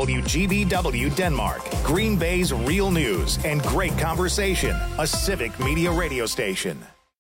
WGBW Denmark, Green Bay's real news and great conversation, a civic media radio station.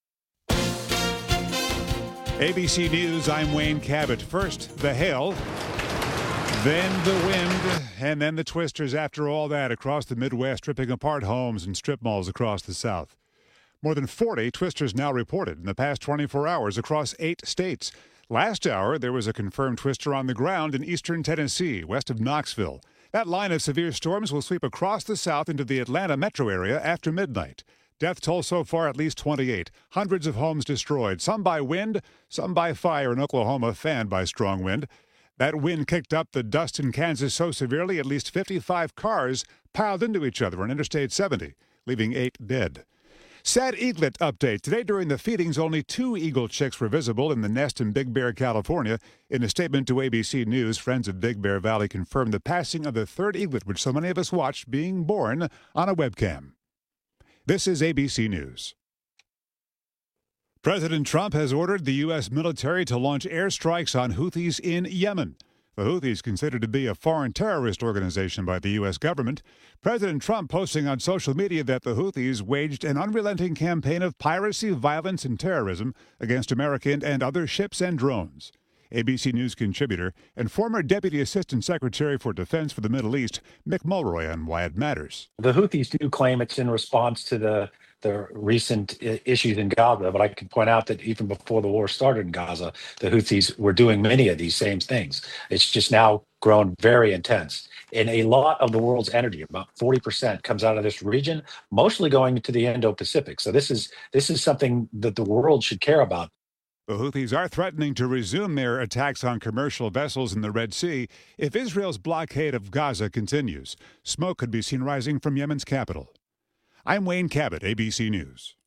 ABC News, I'm Wayne Cabot. First, the hail, then the wind, and then the twisters after all that across the Midwest, ripping apart homes and strip malls across the South. More than 40 twisters now reported in the past 24 hours across 8 states. Last hour, there was a confirmed twister on the ground in eastern Tennessee, west of Knoxville. That line of severe storms will sweep across the South into the Atlanta metro area after midnight. Death toll so far at least 28. Hundreds of homes destroyed, some by wind, some by fire in Oklahoma, fanned by strong wind. That wind kicked up the dust in Kansas so severely at least 55 cars piled into each other on Interstate 70, leaving 8 dead. Sad eaglet update. Today during the feedings, only 2 eagle chicks were visible in the nest in Big Bear, California. In a statement to ABC News, friends of Big Bear Valley confirmed the passing of the 3rd eaglet, which so many of us watched being born on a webcam. This is ABC News. President Trump has ordered the U.S. military to launch airstrikes on Houthis in Yemen. The Houthis, considered to be a foreign terrorist organization by the U.S. government. President Trump posting on social media that the Houthis waged an unrelenting campaign of piracy, violence, and terrorism against American and other ships and drones. ABC News contributor and former Deputy Assistant Secretary for Defense for the Middle East, Mick Mulroy, on why it matters. The Houthis do claim it's in response to the recent issues in Gaza, but I can point out that even before the war started in Gaza, the Houthis were doing many of these same things. It's just now grown very intense. And a lot of the world's energy, about 40%, comes out of this region, mostly going to the Indo-Pacific. So this is something that the world should care about. The Houthis are threatening to resume their attacks on commercial vessels in the Red Sea if Israel's blockade of Gaza continues. Smoke could be seen rising from Yemen's capital. I'm Wayne Cabot, ABC News.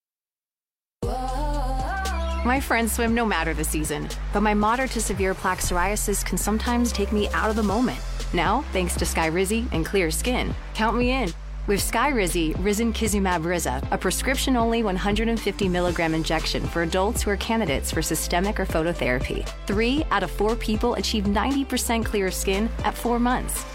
My friends swim no matter the season, but my moderate to severe plaque psoriasis can sometimes take me out of the moment. Now, thanks to Skyrizi and clear skin, count me in. With Skyrizi Risankizumab Riza, a prescription-only 150 milligram injection for adults who are candidates for systemic or phototherapy. 3 out of 4 people achieve 90% clear skin at 4 months.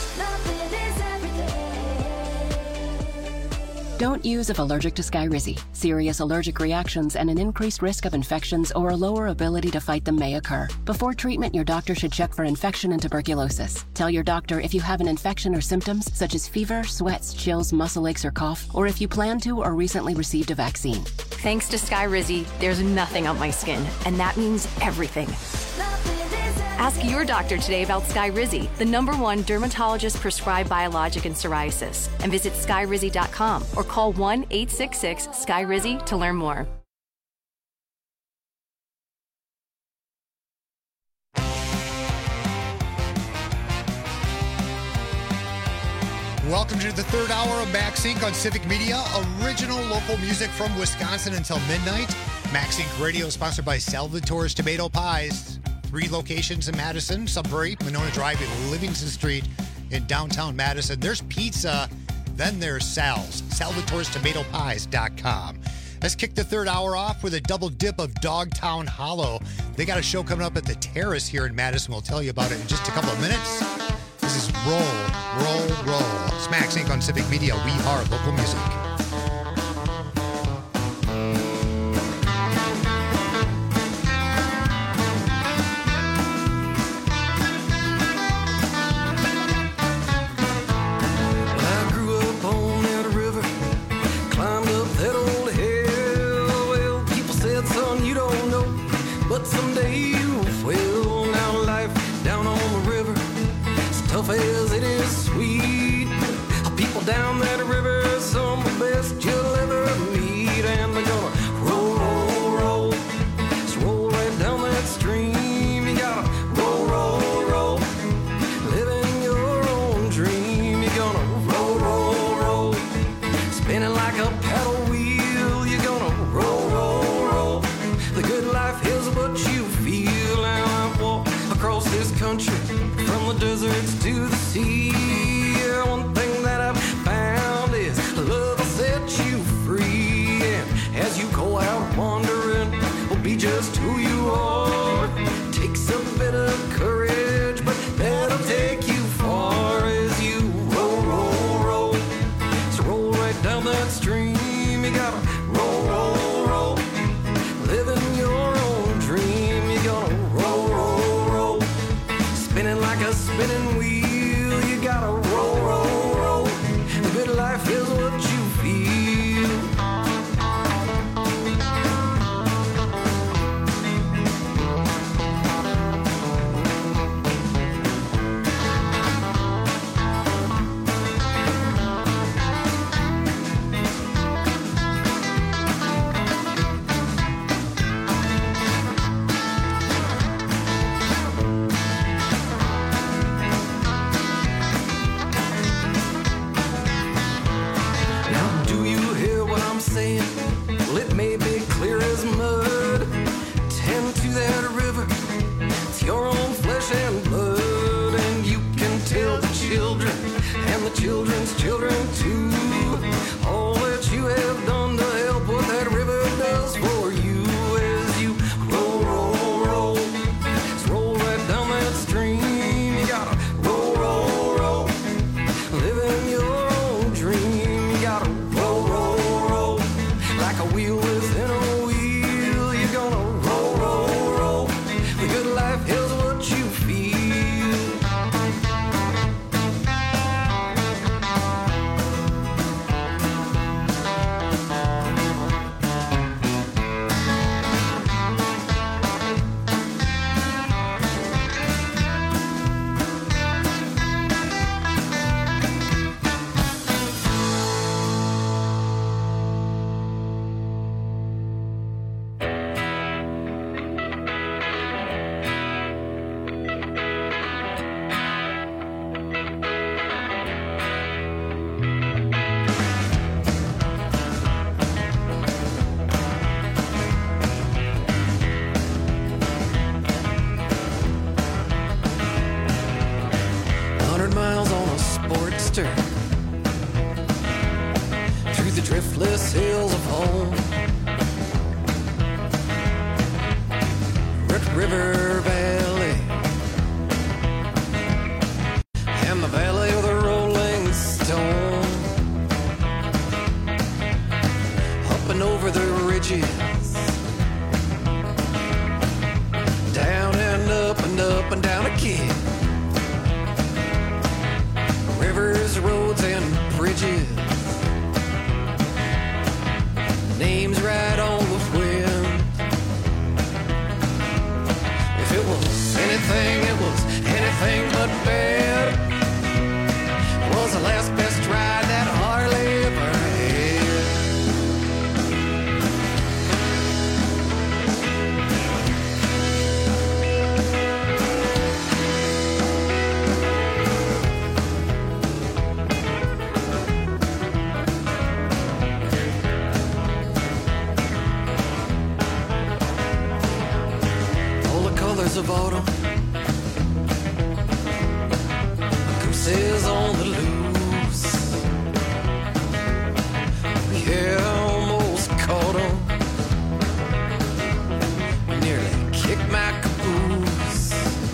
Don't use if allergic to Skyrizi. Serious allergic reactions and an increased risk of infections or a lower ability to fight them may occur. Before treatment, your doctor should check for infection and tuberculosis. Tell your doctor if you have an infection or symptoms such as fever, sweats, chills, muscle aches, or cough, or if you plan to or recently received a vaccine. Thanks to Skyrizi, there's nothing on my skin, and that means everything. Ask your doctor today about Skyrizi, the #1 dermatologist-prescribed biologic in psoriasis, and visit skyrizi.com or call 1-866-SKYRIZI to learn more. Welcome to the 3rd hour of MaxInc on Civic Media, original local music from Wisconsin until midnight. MaxInc Radio is sponsored by Salvatore's Tomato Pies. 3 locations in Madison, Sudbury, Monona Drive, and Livingston Street in downtown Madison. There's pizza, then there's Sal's, Salvatore'sTomatoPies.com. Let's kick the 3rd hour off with a double dip of Dogtown Hollow. They got a show coming up at the Terrace here in Madison. We'll tell you about it in just a couple of minutes. This is Roll, Roll, Roll. It's MaxInc on Civic Media. We are local music. As it is sweet, people down that river, some of the best you'll ever meet, and they're gonna roll, roll, roll, just roll right down that stream. You gotta roll, roll, roll, living your own dream. You're gonna roll, roll, roll, spinning like a paddle wheel. You're gonna roll, roll, roll. The good life is what you feel. And I walk across this country, from the deserts to the sea. Yeah, one thing that I've found is love will set you free. And as you go out wandering, will be just who you are. Takes a bit of courage, but that'll take you far. gotta roll, roll, roll. The good life is what you feel. Well, it may be clear as mud. Tend to that river, it's your own flesh and blood. And you can tell the children and the children's children too, all that you have done to help what that river does for you. As you roll, roll, roll, just roll right down that stream. You gotta roll, roll, roll, living your own dream. You gotta roll, roll, roll, like a wheel within a wheel. You're gonna roll, roll, roll. The good life is what you feel. Through the driftless hills of home, Red River Valley, and the valley of the rolling stone, up and over the ridges, down and up and down again. Rivers, roads, and bridges, names right on the wind. If it was anything, it was anything but bad. It was the last best ride that Harley ever of autumn, gooses on the loose. Yeah, almost caught 'em. Nearly kicked my caboose.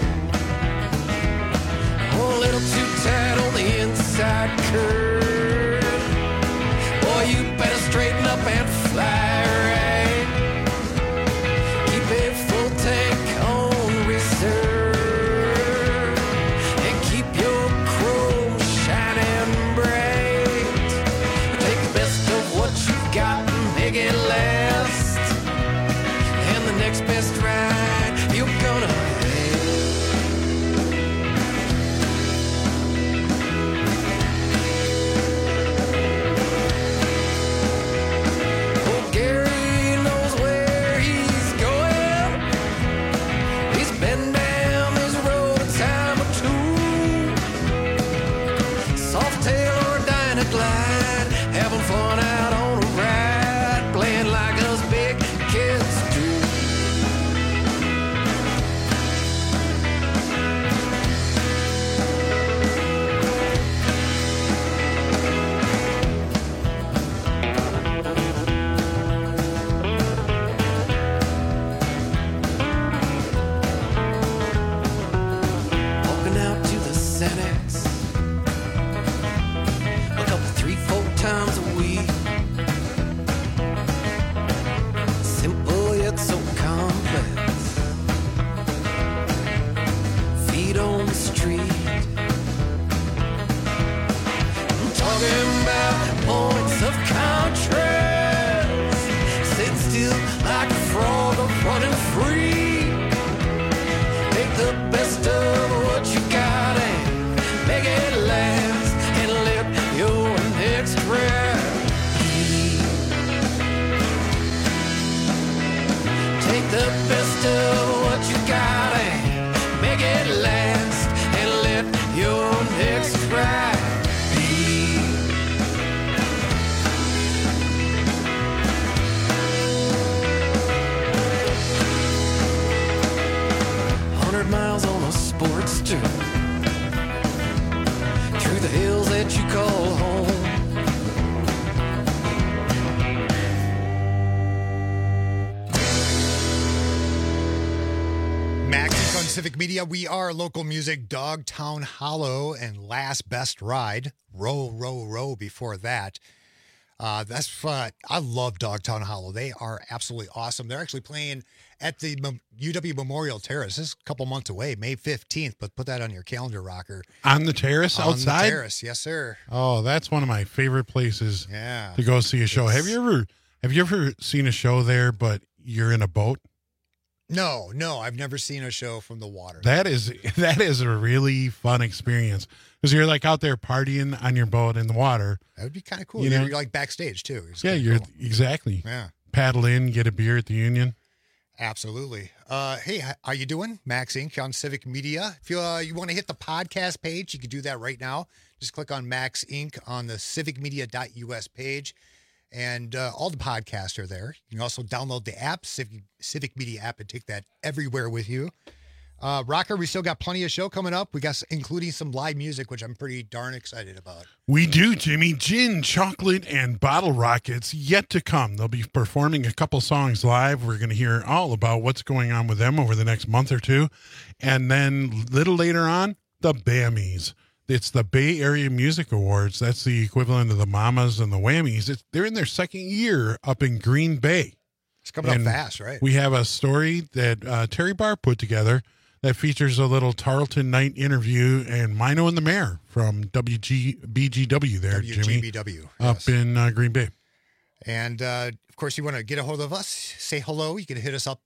Oh, a little too tight on the inside curve. Boy, you better straighten up and fly right. Keep a full tank on reserve, and keep your chrome shining bright. Take the best of what you've got and make it last, and the next best ride you're gonna have. Oh, Gary knows where he's going. He's been down this road a time or two. Softail or Dynaglide, having fun out on a ride, playing like us big kids do. Walking out to the Xanax a couple, 3-4 times a week. right. Beat. 100 miles on a Sportster through the hills that you call home. Max Inc. on Civic Media. We are local music. Dogtown Hollow and Last Best Ride. Row, row, row before that. That's fun. I love Dogtown Hollow. They are absolutely awesome. They're actually playing at the UW Memorial Terrace. This is a couple months away, May 15th, but put that on your calendar, Rocker. On the terrace outside? On the terrace, yes, sir. Oh, that's one of my favorite places Yeah. to go see a show. Have you ever seen a show there, but you're in a boat? No, I've never seen a show from the water. That is a really fun experience because you're like out there partying on your boat in the water. That would be kind of cool. You know? You're like backstage, too. It's Yeah, kinda you're cool. exactly. Yeah. Paddle in, get a beer at the Union. Absolutely. Hey, how you doing? Max Inc. on Civic Media. If you want to hit the podcast page, you can do that right now. Just click on Max Inc. on the civicmedia.us page, and all the podcasts are there. You can also download the app, Civic Media app, and take that everywhere with you. Rocker, we still got plenty of show coming up. We got including some live music, which I'm pretty darn excited about. We do, Jimmy. Gin, chocolate, and bottle rockets yet to come. They'll be performing a couple songs live. We're going to hear all about what's going on with them over the next month or two. And then a little later on, the Bammies. It's the Bay Area Music Awards. That's the equivalent of the Mamas and the Whammies. They're in their second year up in Green Bay. It's coming up fast, right? We have a story that Terry Barr put together that features a little Tarleton Night interview and Mino and the Mayor from WGBGW there, Jimmy. WGBW. Up in Green Bay. And, of course, you want to get a hold of us, say hello. You can hit us up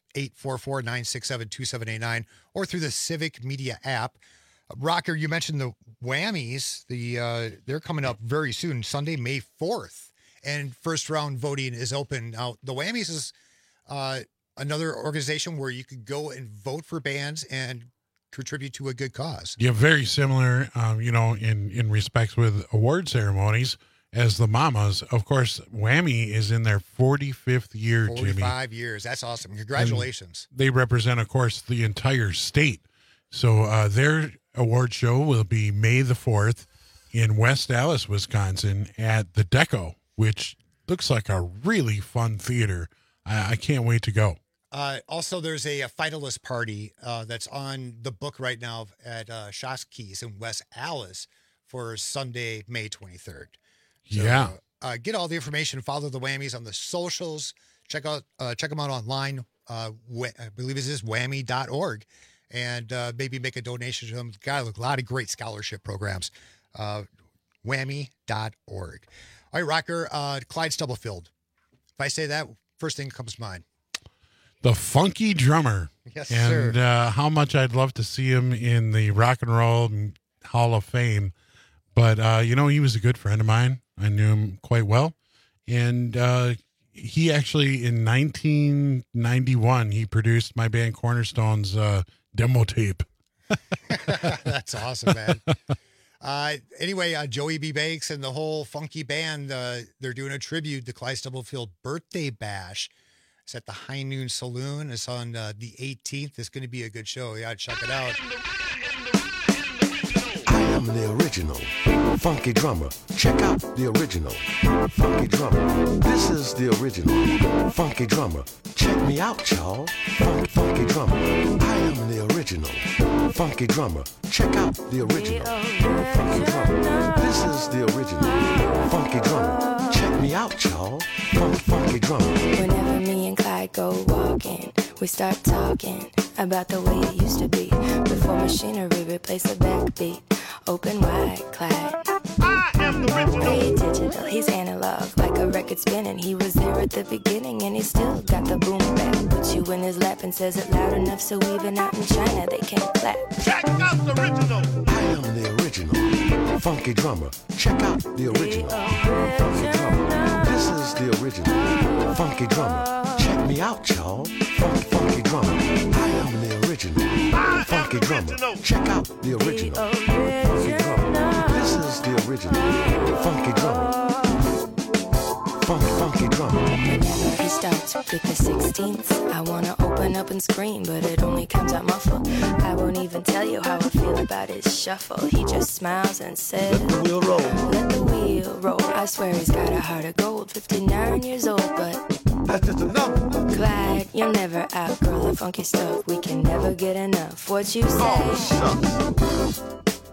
844-967-2789 or through the Civic Media app. Rocker, you mentioned the Whammies. They're coming up very soon, Sunday, May 4th. And first round voting is open. Now, the Whammies is another organization where you could go and vote for bands and contribute to a good cause. Yeah, very similar, in respects with award ceremonies as the Mamas. Of course, Whammy is in their 45th year, 45 Jimmy. years. That's awesome. Congratulations. And they represent, of course, the entire state. So their award show will be May the 4th in West Allis, Wisconsin at the Deco, which looks like a really fun theater. I can't wait to go. Also, there's a finalist party that's on the book right now at Shoski's in West Allis for Sunday, May 23rd. So, yeah. Get all the information. Follow the Whammies on the socials. Check them out online. I believe it is whammy.org. And maybe make a donation to them. Got a lot of great scholarship programs. Whammy.org. All right, Rocker, Clyde Stubblefield. If I say that, first thing that comes to mind. The Funky Drummer. Yes, and sir. How much I'd love to see him in the Rock and Roll Hall of Fame. But, he was a good friend of mine. I knew him quite well. And he actually, in 1991, he produced my band Cornerstone's demo tape. That's awesome, man. Anyway, Joey B. Banks and the whole funky band, they're doing a tribute to Clyde Stubblefield birthday bash. It's at the High Noon Saloon. It's on the 18th. It's going to be a good show. Yeah, check it out. I am the original funky drummer. Check out the original funky drummer. This is the original funky drummer. Check me out, y'all. Funky drummer. I am the original funky drummer. Check out the original funky drummer. This is the original funky drummer. Check me out, y'all. Funky drummer. Whenever me and Clyde go walking, we start talking about the way it used to be before machinery replaced the backbeat. Open wide, Clyde. I am the original. Hey, digital, he's analog, like a record spinning. He was there at the beginning and he still got the boom back. Puts you in his lap and says it loud enough so even out in China they can't clap. Check out the original. I am the original funky drummer. Check out the original funky drummer. This is the original funky drummer. Check me out, y'all. Funky drummer. I am the original funky drummer. Check out the original funky drummer. shuffle. He just smiles and says, Let the wheel roll. Let the wheel roll. I swear he's got a heart of gold. 59 years old, but That's just a number. Clyde, you'll never outgrow the funky stuff. We can never get enough. What you say? Oh, shucks.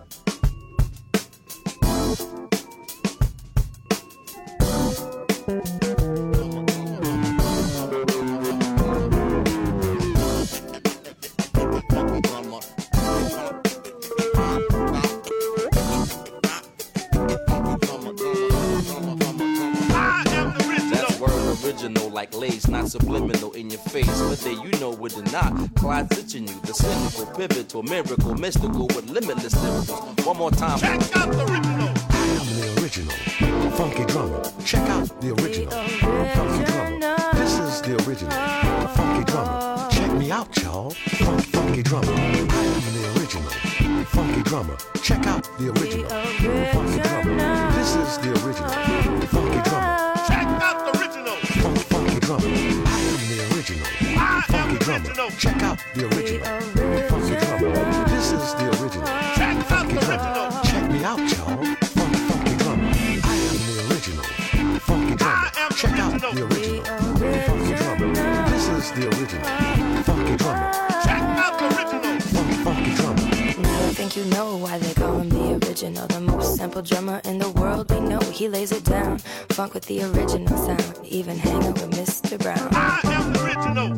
Like lace, not subliminal in your face. Whether you know it or not, Clyde's itching you. The cynical pivot to a miracle, mystical with limitless lyricals. One more time. Check out the original. I am the original funky drummer. Check out the original funky drummer. This is the original funky drummer. Check me out, y'all. Funky drummer. I am the original funky drummer. Check out the original funky drummer. This is the original funky drummer. Check out the original funky drummer. I am the original funky drummer. Check out the original funky drummer. This is the original funky drummer. Check me out, y'all. Funky drummer. I am the original funky drummer. Check out the original funky drummer. This is the original funky drummer. Check out the original funky drummer. I think you know why they call him the original. The most sampled drummer in the world, we know he lays it down. Funk with the original sound, even hanging with Mr. Brown. I am the original.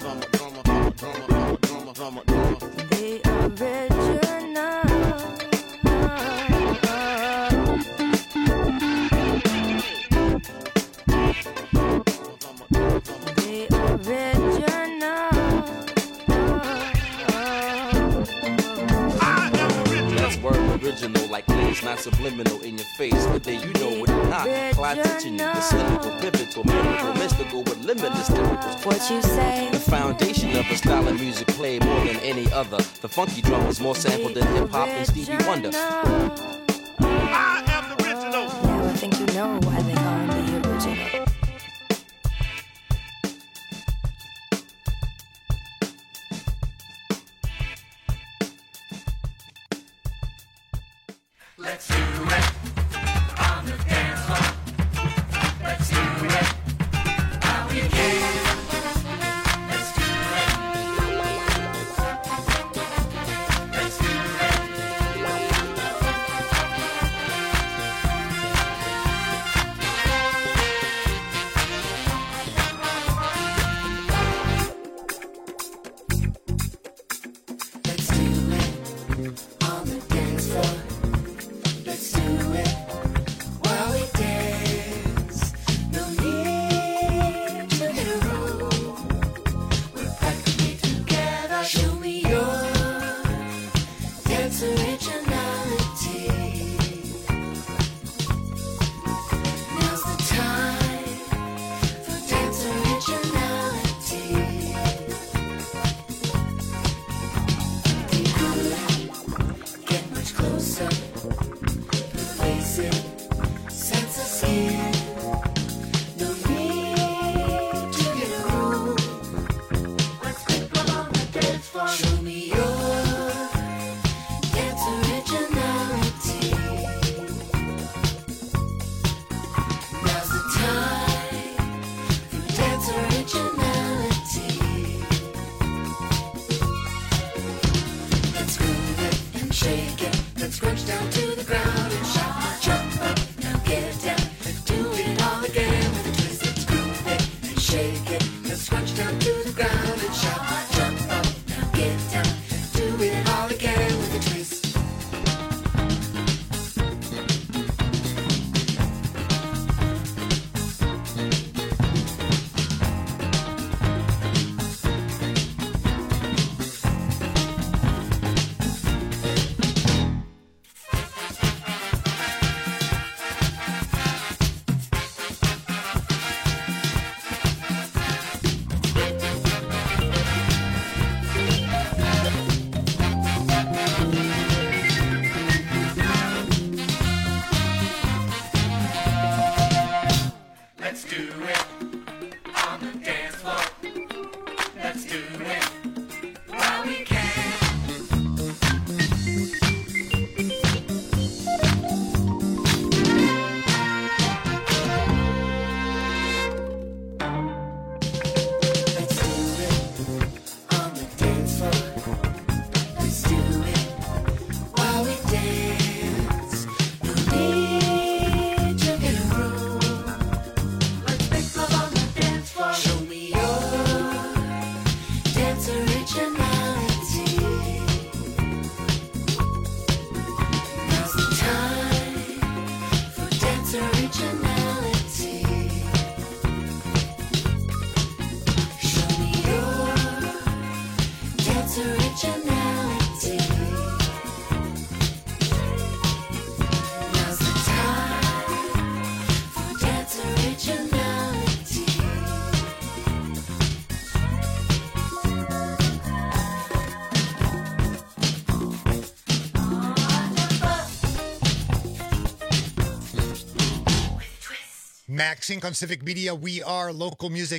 The original. Original like lace, not subliminal in your face. Whether you know it or not, Clyde teaching you the cynical pivot to a miracle, mystical with limitless lyricals. What you say? The foundation of a style of music played more than any other. The funky drum is more sampled than hip hop and Stevie Wonder. I am the original. Now I think you know why they call him the original. Let's do it on the dance floor. Let's do it while we can. Let's do it. Let's do Let's do it on the dance floor. Let's do it while we dance. No need to hit a roll. We're practically together. Show me your dance originality. Now's the time for dance originality. Be good, get much closer. Sense of skin. No need to get a room. Let's people on the dance floor. Show me your dance originality. Now's the time for dance originality. Let's groove it and shake it. Let's crunch down to the ground and shout. Jump up, now get down, do it all again with a twist. Let's groove it and shake it. Let's scrunch down to the ground and shout. Jump up, now get down, do it all again with a twist. Let's do it on the dance floor. Let's do it while we can. Max Inc. on Civic Media. We are local music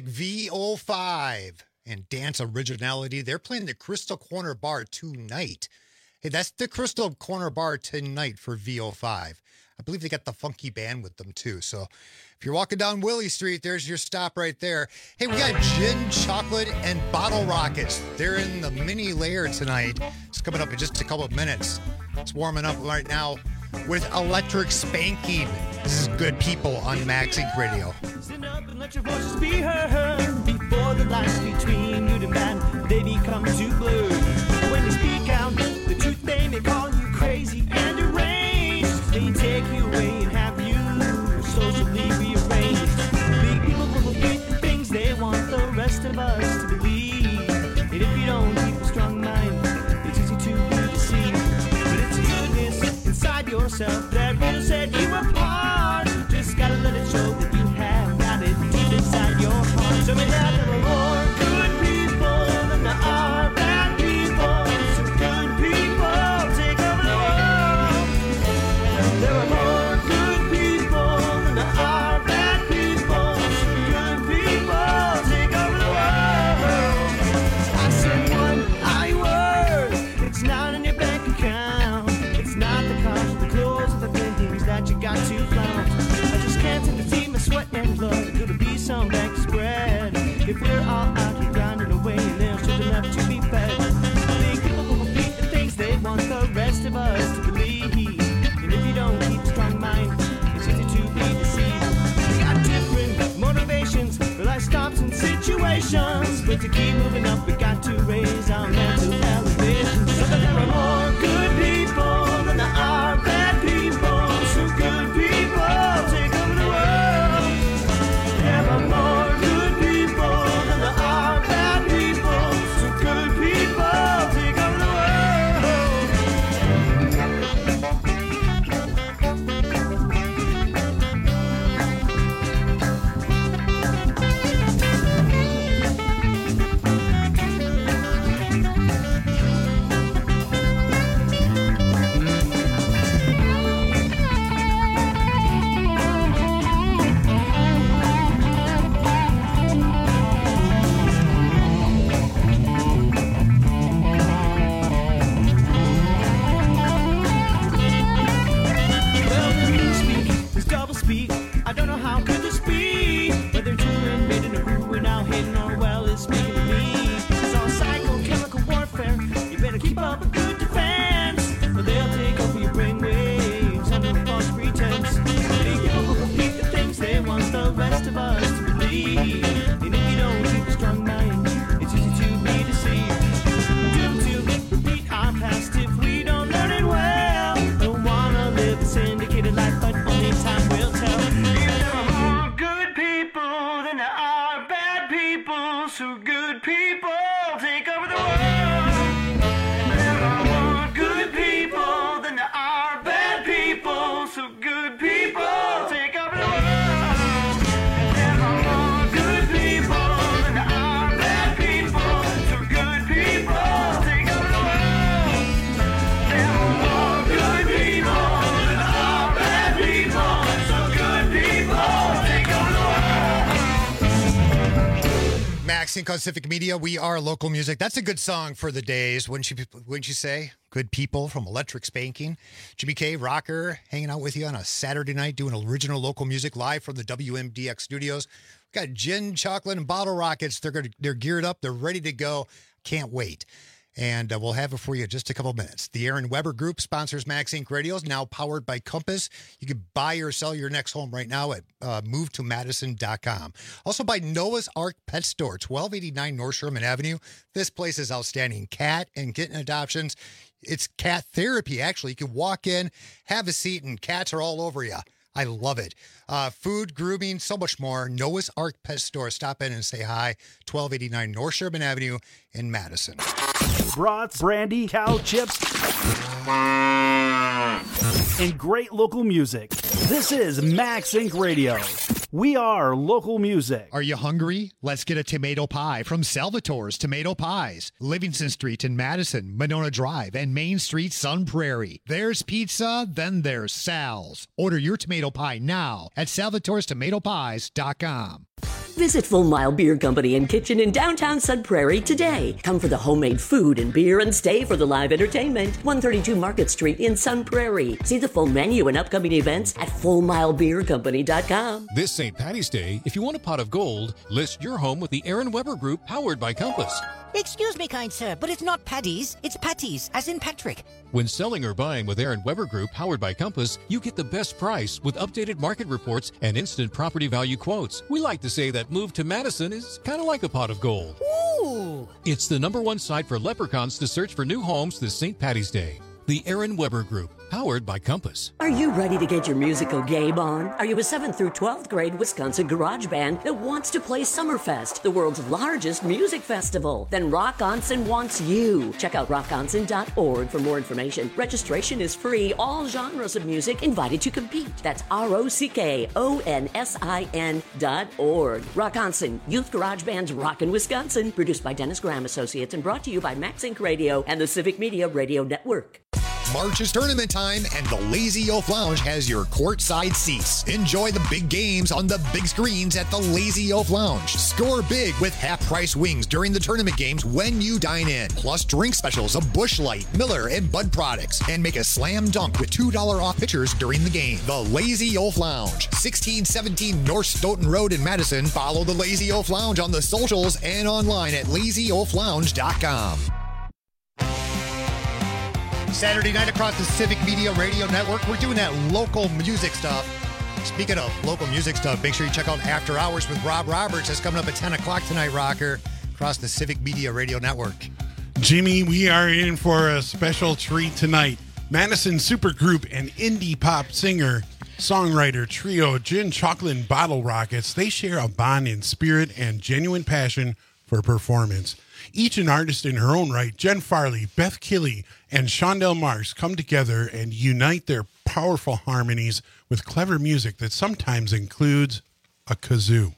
VO5 and dance originality. They're playing the Crystal Corner Bar tonight. Hey, that's the Crystal Corner Bar tonight for VO5. I believe they got the funky band with them too. So if you're walking down Willie Street, there's your stop right there. Hey, we got gin, chocolate, and bottle rockets. They're in the mini layer tonight. It's coming up in just a couple of minutes. It's warming up right now with Electric Spanking. This is Good People on Max Inc. Radio. Stand up and let your voices be heard. Before the lines between good and bad, they become too blurred. When they speak out the truth, they may call you crazy and deranged. They take you away and have you socially rearranged. Big people will repeat the things they want the rest of us to believe. And if you don't keep a strong mind, it's easy to be deceived. But it's goodness inside yourself that will set you apart. Just gotta let it show that you have got it deep inside your heart. So may there are more good people than there are bad people. So good people take over the world. There are more good people than there are bad people. So good people take over the world. I said one word. It's not in your bank account. It's not the cars, the clothes, or the things that you got to flaunt. I just can't take the team of sweat and blood. Could it be some bank spread? If we're all out here grinding away and there's something left to be fed. Think people will repeat the things they want the rest of us to believe. And if you don't keep a strong mind, it's easy to be deceived. We got different motivations for life stops and situations. But to keep moving up, we got to raise our mental elevation. So that there are more good people than there are bad people. So good people take over the world. There are more good people than there are bad people. So good people take over the Well, the new speak is double speak. I don't know how could this be. Whether it's ruin, made in a ruin, now hidden or well is speaking to me. It's all psychochemical warfare. You better keep up a good defense, or they'll take over your brainwaves under a false pretense. Big people will repeat the things they want the rest of us to believe. And if you don't keep a strong mind, it's easy to be deceived. Due to repeat our past if we don't learn it well. Don't wanna live a syndicated life, but only time will tell. If there are more good people than there are bad people, so good people take over the world. There are more good people than there are bad people, so good people take over the world. There are more good people than there are bad people, so good people take over the world. There are more good people than there are bad people, so good people take over the world. Max Inc. on Civic Media. We are local music. That's a good song for the days, wouldn't you say? Good People from Electric Spanking. Jimmy K, rocker, hanging out with you on a Saturday night doing original local music live from the WMDX studios. We've got gin, chocolate, and bottle rockets. They're geared up. They're ready to go. Can't wait. And we'll have it for you in just a couple of minutes. The Aaron Weber Group sponsors Max Inc. Radios, now powered by Compass. You can buy or sell your next home right now at movetomadison.com. Also by Noah's Ark Pet Store, 1289 North Sherman Avenue. This place is outstanding. Cat and kitten adoptions. It's cat therapy, actually. You can walk in, have a seat, and cats are all over you. I love it. Food, grooming, so much more. Noah's Ark Pet Store. Stop in and say hi. 1289 North Sherman Avenue in Madison. Brats, brandy, cow chips, and great local music. This is Max Inc. Radio. We are local music. Are you hungry? Let's get a tomato pie from Salvatore's Tomato Pies. Livingston Street in Madison, Monona Drive, and Main Street, Sun Prairie. There's pizza, then there's Sal's. Order your tomato pie now at salvatorestomatopies.com. Visit Full Mile Beer Company and Kitchen in downtown Sun Prairie today. Come for the homemade food and beer and stay for the live entertainment. 132 Market Street in Sun Prairie. See the full menu and upcoming events at FullMileBeerCompany.com. This St. Patty's Day, if you want a pot of gold, list your home with the Aaron Weber Group, powered by Compass. Excuse me, kind sir, but it's not Paddy's, it's Patty's, as in Patrick. When selling or buying with Aaron Weber Group, powered by Compass, you get the best price with updated market reports and instant property value quotes. We like to say that move to Madison is kind of like a pot of gold. Ooh! It's the #1 site for leprechauns to search for new homes this St. Patty's Day. The Aaron Weber Group, powered by Compass. Are you ready to get your musical game on? Are you a 7th through 12th grade Wisconsin garage band that wants to play Summerfest, the world's largest music festival? Then Rockonson wants you. Check out rockonson.org for more information. Registration is free. All genres of music invited to compete. That's ROCKONSIN.org. Rockonson, Youth Garage Band's Rockin' Wisconsin. Produced by Dennis Graham Associates and brought to you by Max Inc. Radio and the Civic Media Radio Network. March is tournament time, and the Lazy Oaf Lounge has your courtside seats. Enjoy the big games on the big screens at the Lazy Oaf Lounge. Score big with half-price wings during the tournament games when you dine in. Plus drink specials of Busch Light, Miller, and Bud products. And make a slam dunk with $2 off pitchers during the game. The Lazy Oaf Lounge, 1617 North Stoughton Road in Madison. Follow the Lazy Oaf Lounge on the socials and online at lazyoaflounge.com. Saturday night across the Civic Media Radio Network, we're doing that local music stuff. Speaking of local music stuff, make sure you check out After Hours with Rob Roberts. That's coming up at 10 o'clock tonight, Rocker, across the Civic Media Radio Network. Jimmy, we are in for a special treat tonight. Madison supergroup and indie pop singer, songwriter trio Gin Chocolate and Bottle Rockets, they share a bond in spirit and genuine passion for performance. Each an artist in her own right, Jen Farley, Beth Killey, and Shondell Marks come together and unite their powerful harmonies with clever music that sometimes includes a kazoo.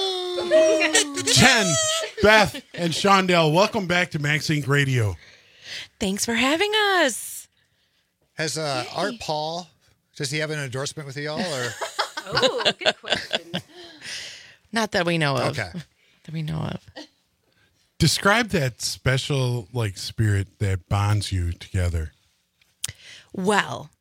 Jen, Beth, and Shondell, welcome back to Max Inc. Radio. Thanks for having us. Has Art Paul, does he have an endorsement with y'all? Or? Oh, good question. Not that we know of. Okay. That we know of. Describe that special spirit that bonds you together. Well,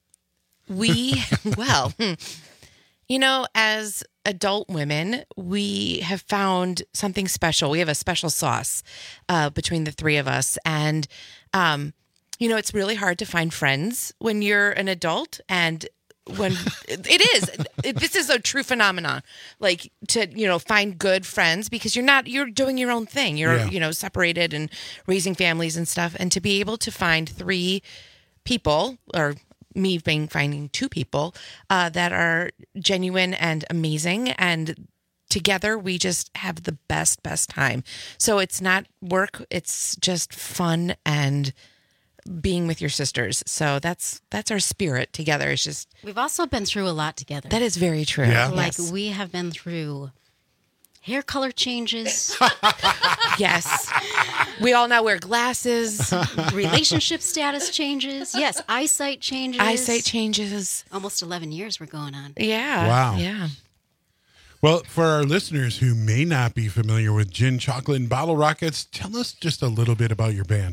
as adult women, we have found something special. We have a special sauce between the three of us. And, it's really hard to find friends when you're an adult. And when this is a true phenomenon, to find good friends, because you're doing your own thing. You're separated and raising families and stuff, and to be able to find three people, or me finding two people that are genuine and amazing, and together we just have the best time. So it's not work, it's just fun and being with your sisters. So that's our spirit together. It's just, we've also been through a lot together. That is very true. Yeah. Yes. We have been through hair color changes. Yes. We all now wear glasses. Relationship status changes. Yes. Eyesight changes. Almost 11 years we're going on. Yeah. Wow. Yeah. Well, for our listeners who may not be familiar with Gin Chocolate and Bottle Rockets, tell us just a little bit about your band.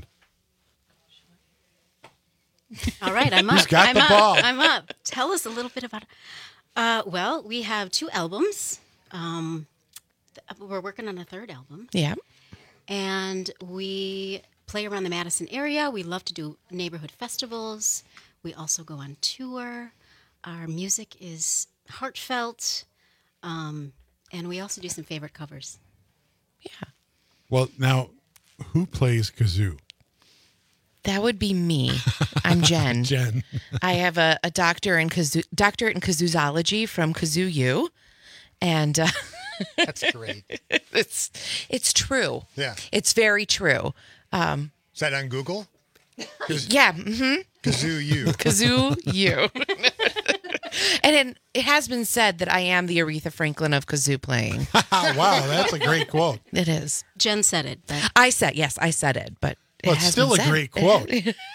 All right, I'm up. Who's got the ball? I'm up. Tell us a little bit about it. Well, we have 2 albums. We're working on a 3rd album. Yeah. And we play around the Madison area. We love to do neighborhood festivals. We also go on tour. Our music is heartfelt. And we also do some favorite covers. Yeah. Well, now, who plays kazoo? That would be me. I'm Jen. Jen. I have a doctorate in kazoozology from Kazoo U, and that's great. It's true. Yeah, it's very true. Is that on Google? Yeah. Mm-hmm. Kazoo U. Kazoo U. And it has been said that I am the Aretha Franklin of kazoo playing. Wow, that's a great quote. It is. Jen said it. But I said it, but Well, it it's has still been a said. great quote.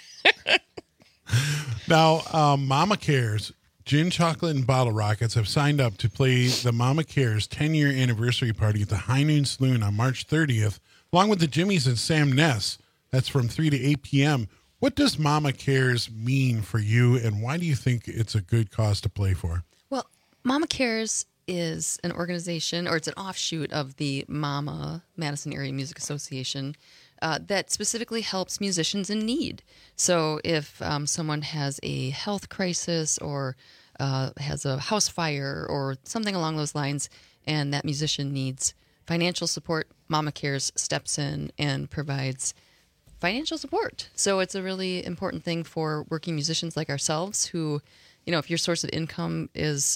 Now, Mama Cares, Gin Chocolate and Bottle Rockets have signed up to play the Mama Cares 10-year anniversary party at the High Noon Saloon on March 30th, along with the Jimmys and Sam Ness. That's from 3 to 8 p.m. What does Mama Cares mean for you, and why do you think it's a good cause to play for? Well, Mama Cares is an organization, or it's an offshoot of the MAMA, Madison Area Music Association, that specifically helps musicians in need. So if someone has a health crisis or has a house fire or something along those lines, and that musician needs financial support, Mama Cares steps in and provides financial support. So it's a really important thing for working musicians like ourselves who, if your source of income is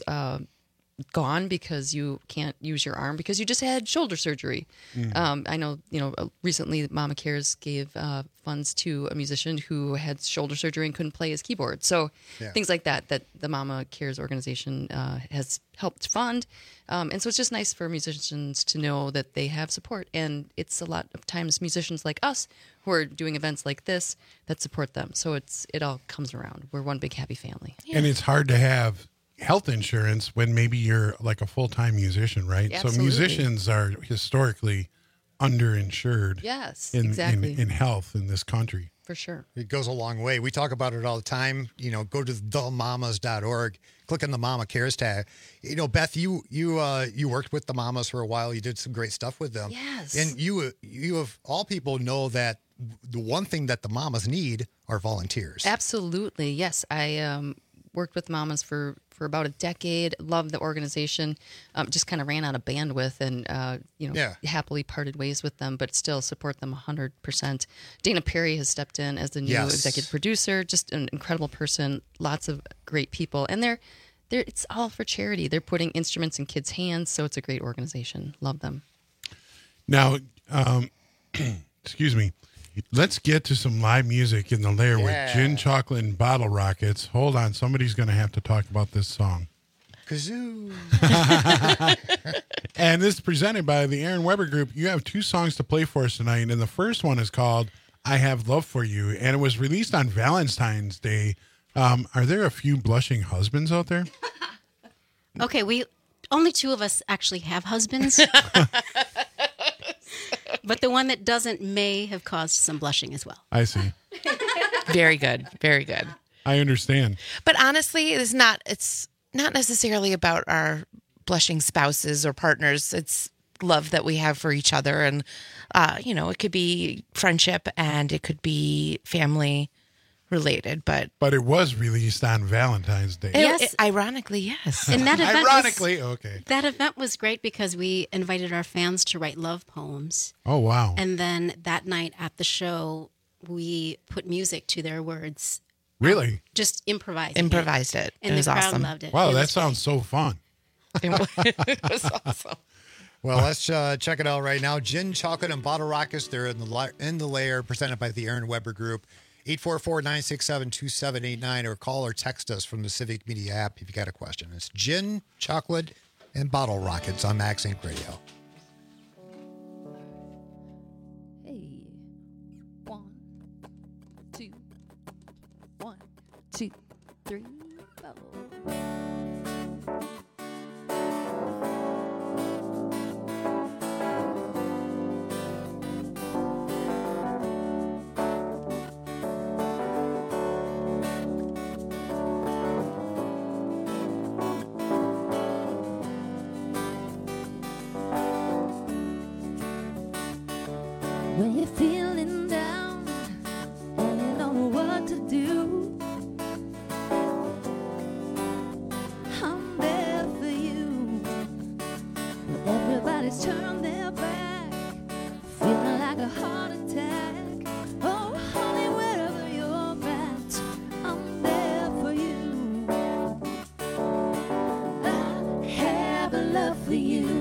gone because you can't use your arm because you just had shoulder surgery. I know, recently Mama Cares gave funds to a musician who had shoulder surgery and couldn't play his keyboard. So things like that the Mama Cares organization has helped fund. And so it's just nice for musicians to know that they have support. And it's a lot of times musicians like us who are doing events like this that support them. So it all comes around. We're one big happy family. And it's hard to have health insurance when maybe you're like a full-time musician, right? Absolutely. So musicians are historically underinsured. Yes, in, exactly. in health in this country. For sure. It goes a long way. We talk about it all the time. Go to themamas.org, click on the Mama Cares tab. Beth, you worked with the Mamas for a while. You did some great stuff with them. Yes. And you of all people know that the one thing that the Mamas need are volunteers. Absolutely. Yes. I worked with Mamas for about a decade, loved the organization, just kind of ran out of bandwidth and, happily parted ways with them, but still support them 100%. Dana Perry has stepped in as the new executive producer, just an incredible person, lots of great people. And it's all for charity. They're putting instruments in kids' hands, so it's a great organization. Love them. Now, excuse me. Let's get to some live music in the lair with Gin Chocolate and Bottle Rockets. Hold on. Somebody's going to have to talk about this song. Kazoo. And this is presented by the Aaron Weber Group. You have two songs to play for us tonight. And the first one is called I Have Love for You. And it was released on Valentine's Day. Are there a few blushing husbands out there? Okay, only two of us actually have husbands. But the one that doesn't may have caused some blushing as well. I see. Very good. Very good. I understand. But honestly, it's not necessarily about our blushing spouses or partners. It's love that we have for each other. And, it could be friendship and it could be family related, but it was released on Valentine's Day. Yes. Ironically, yes. And that event okay. That event was great because we invited our fans to write love poems. Oh, wow. And then that night at the show, we put music to their words. Really? Just improvised it. And it was the crowd awesome. loved it. Wow, It that was sounds so fun. It was awesome. Well, let's check it out right now. Gin Chocolate and Bottle Rockets. They're in the lair, presented by the Aaron Weber Group. 844-967-2789, or call or text us from the Civic Media app if you got a question. It's Gin, Chocolate, and Bottle Rockets on Max Inc. Radio. Hey. 1, 2, 1, 2, 3, 4. When you're feeling down and you don't know what to do, I'm there for you. When everybody's turned their back, feeling like a heart attack. Oh, honey, wherever you're at, I'm there for you. I have a love for you.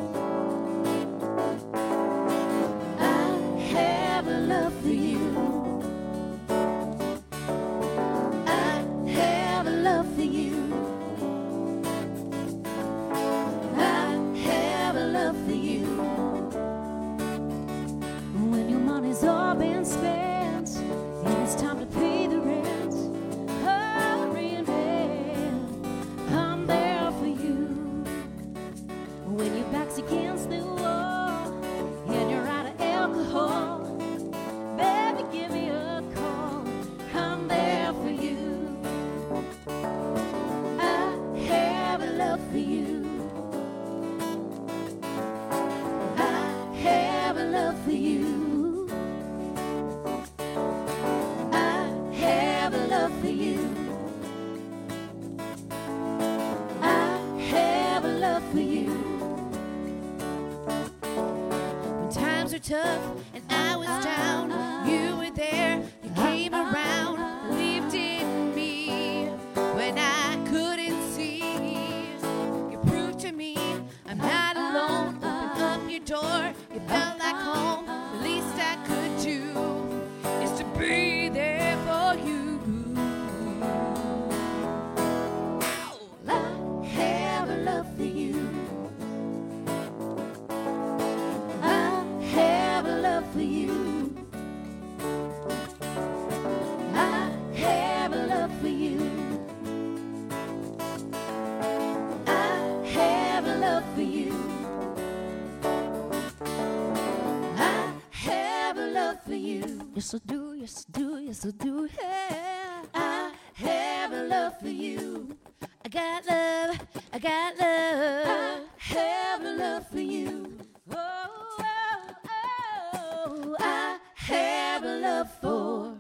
Love for you. I have a love for you. for you. When times were tough and I was down, you were there, you came around, believed in me when I couldn't see. You proved to me I'm not alone. Open up your door, you felt like home. The least I could do is to be there for you. I have a love for you. I have a love for you. I have a love for you. I have a love for you. I have a love for you. Yes, I do, yes, I do, yes, I do. Yeah. I have a love for you. I got love, I got love. I have a love for you. Oh, oh, oh. I have a love for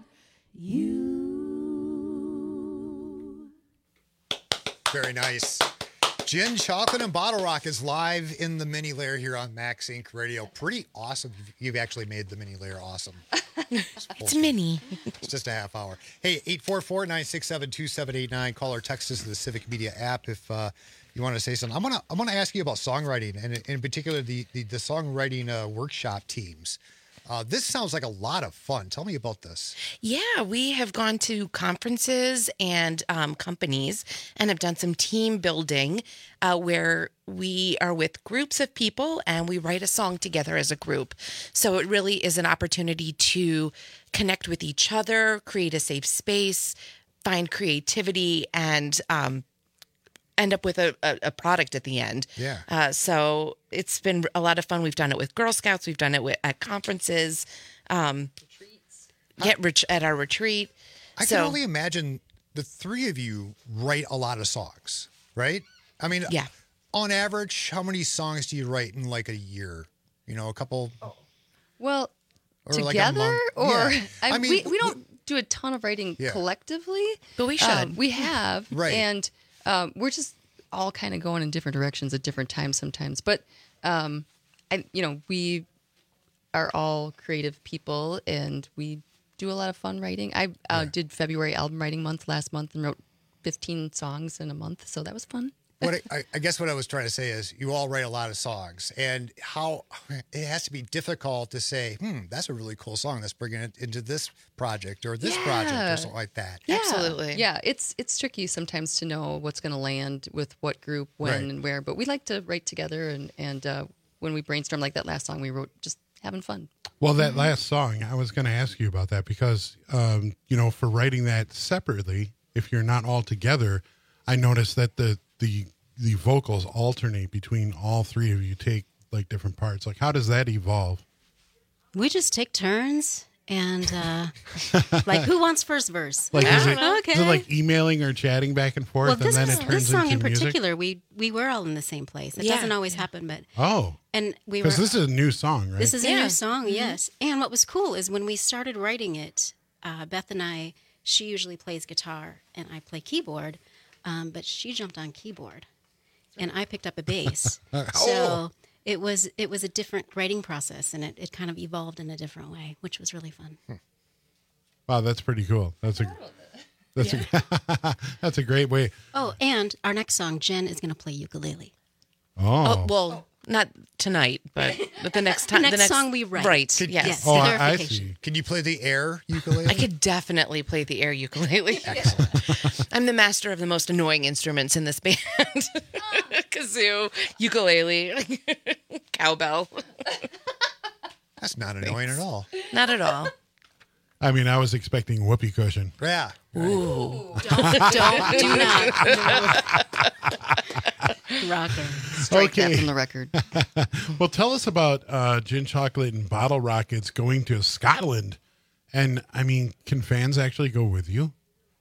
you. Very nice. Gin, Chocolate, and Bottle Rock is live in the mini layer here on Max Inc. Radio. Pretty awesome. You've actually made the mini layer awesome. It's mini. It's just a half hour. Hey, 844-967-2789. Call or text us to the Civic Media app if you want to say something. I want to ask you about songwriting, and in particular the songwriting workshop teams. This sounds like a lot of fun. Tell me about this. Yeah, we have gone to conferences and companies and have done some team building where we are with groups of people and we write a song together as a group. So it really is an opportunity to connect with each other, create a safe space, find creativity, and end up with a product at the end. Yeah. So it's been a lot of fun. We've done it with Girl Scouts. We've done it at conferences. Retreats. At our retreat. I can only imagine the three of you write a lot of songs, right? I mean, yeah. On average, how many songs do you write in like a year? You know, a couple? Well, Or like a together? month? Or Yeah. I I mean, we don't do a ton of writing Yeah. collectively. But we should. We have. Right. And we're just all kind of going in different directions at different times sometimes. But, we are all creative people and we do a lot of fun writing. I did February album writing month last month and wrote 15 songs in a month. So that was fun. I guess what I was trying to say is you all write a lot of songs, and how it has to be difficult to say, that's a really cool song. Let's bring it into this project or this project or something like that. Yeah. Absolutely. Yeah, it's tricky sometimes to know what's going to land with what group, when, Right. and where. But we like to write together, and when we brainstorm, like that last song we wrote, just having fun. Well, that last song, I was going to ask you about that because, for writing that separately, if you're not all together, I noticed that the vocals alternate between all three of you, take like different parts. Like, how does that evolve? We just take turns and like, who wants first verse? Like, is it Okay. like emailing or chatting back and forth, Well, and this then it turns this song into in music? particular, we were all in the same place. It Yeah. doesn't always happen, but Oh, and we were. because this is a new song, right? This is a Yeah. new song, yes. And what was cool is when we started writing it, Beth and I, she usually plays guitar and I play keyboard, but she jumped on keyboard, and I picked up a bass. So it was a different writing process, and it kind of evolved in a different way, which was really fun. Wow, that's pretty cool. That's a that's a great way. Oh, and our next song, Jen is going to play ukulele. Oh, Well, not tonight, but the next time. The next song we write. Right. Yes. Yes. oh, I clarification. see. Can you play the air ukulele? I could definitely play the air ukulele. I'm the master of the most annoying instruments in this band. Kazoo, ukulele, cowbell. That's not annoying at all. Not at all. I mean, I was expecting whoopee cushion. Yeah. Ooh. Don't do not. Rocker. Strike that from the record. Well, tell us about Gin, Chocolate, and Bottle Rockets going to Scotland. And, I mean, can fans actually go with you?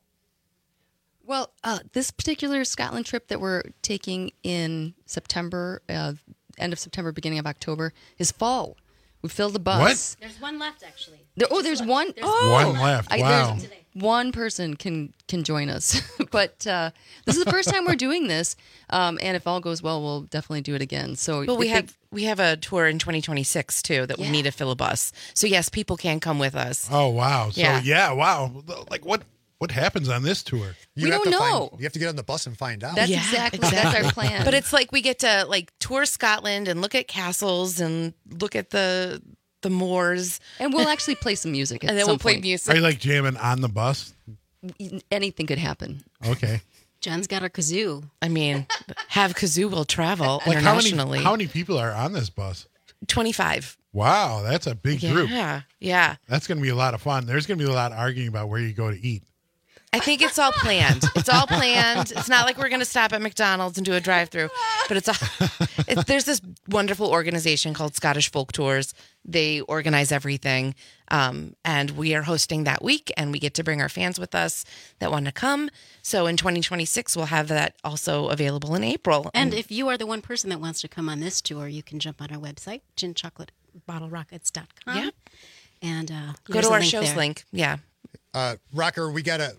Well, this particular Scotland trip that we're taking in September, end of September, beginning of October, is fall. We filled the bus. There's one left, actually. There's one. One left. Wow. There's one person can join us, but this is the first time we're doing this, and if all goes well, we'll definitely do it again. So, but we have a tour in 2026 too that we need to fill a bus. So yes, people can come with us. Oh wow! So wow! Like what happens on this tour? We don't know. You have to get on the bus and find out. That's exactly that's our plan. But it's like we get to like tour Scotland and look at castles and look at the moors, and we'll actually play some music. And then we'll play music. Are you like jamming on the bus? Anything could happen. Okay. John's got a kazoo. I mean, have kazoo will travel Like internationally. how many people are on this bus? 25. Wow, that's a big group. Yeah. That's going to be a lot of fun. There's going to be a lot of arguing about where you go to eat. I think it's all planned. It's all planned. It's not like we're going to stop at McDonald's and do a drive-through, but there's this wonderful organization called Scottish Folk Tours. They organize everything, and we are hosting that week, and we get to bring our fans with us that want to come. So in 2026, we'll have that also available in April. And if you are the one person that wants to come on this tour, you can jump on our website, ginchocolateBottleRockets.com. Yep. And go to our show's link. Yeah. Rocker, we gotta.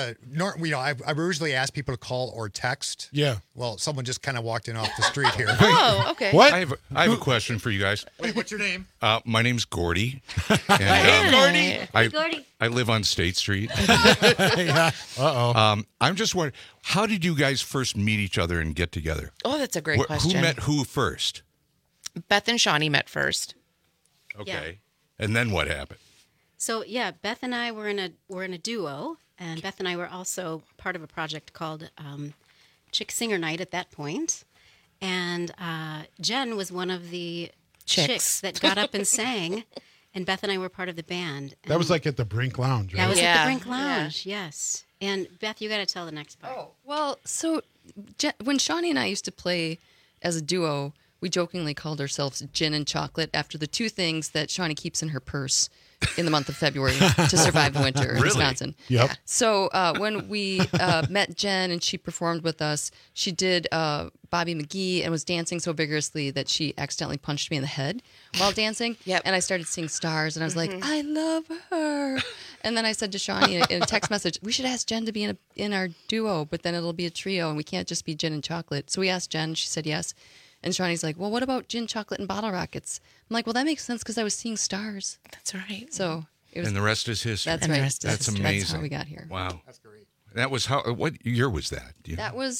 I usually ask people to call or text. Yeah. Well, someone just kind of walked in off the street here. Oh, okay. What? I have a question for you guys. Wait, what's your name? My name's Gordy. Gordy. I live on State Street. Yeah. I'm just wondering, how did you guys first meet each other and get together? Oh, that's a great question. Who met who first? Beth and Shawnee met first. Okay. And then what happened? So yeah, Beth and I were in a duo, and Beth and I were also part of a project called Chick Singer Night at that point. And Jen was one of the chicks that got up and sang, and Beth and I were part of the band. That was like at the Brink Lounge, right? That was at the Brink Lounge, yes. And Beth, you got to tell the next part. Oh, well, so when Shawnee and I used to play as a duo, we jokingly called ourselves Gin and Chocolate after the two things that Shawnee keeps in her purse in the month of February to survive the winter in Wisconsin. Yep. Yeah. So when we met Jen and she performed with us, she did Bobby McGee and was dancing so vigorously that she accidentally punched me in the head while dancing. Yep. And I started seeing stars, and I was like, I love her. And then I said to Shawnee in a text message, we should ask Jen to be in our duo, but then it'll be a trio, and we can't just be Gin and Chocolate. So we asked Jen, she said yes. And Shawnee's like, well, what about Gin, Chocolate, and Bottle Rockets? I'm like, well, that makes sense because I was seeing stars. That's right. So it was. And the rest is history. That's right. That's amazing. That's how we got here. Wow. That's great. That was what year was that? Do you know? That was,